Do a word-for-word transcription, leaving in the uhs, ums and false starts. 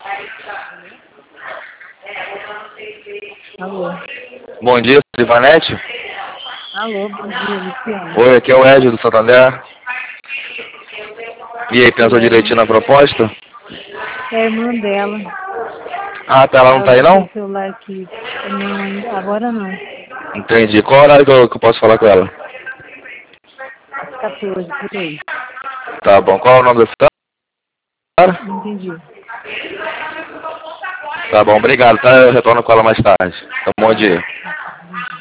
Alô? Bom dia, Ivanete. Alô, bom dia, Luciano. Oi, aqui é o Ed do Santander. E aí, pensou É, direitinho na proposta? é a irmã dela. Ah, tá, ela não Ela tá aí deixou não? o celular aqui. Não, ainda, agora não. Entendi. Qual horário que eu, que eu posso falar com ela? Às quatorze, por aí. Tá bom, qual é o nome da senhora? Não entendi. Tá bom, obrigado, tá? Eu retorno com ela mais tarde. Tá bom dia. Tá, bom dia.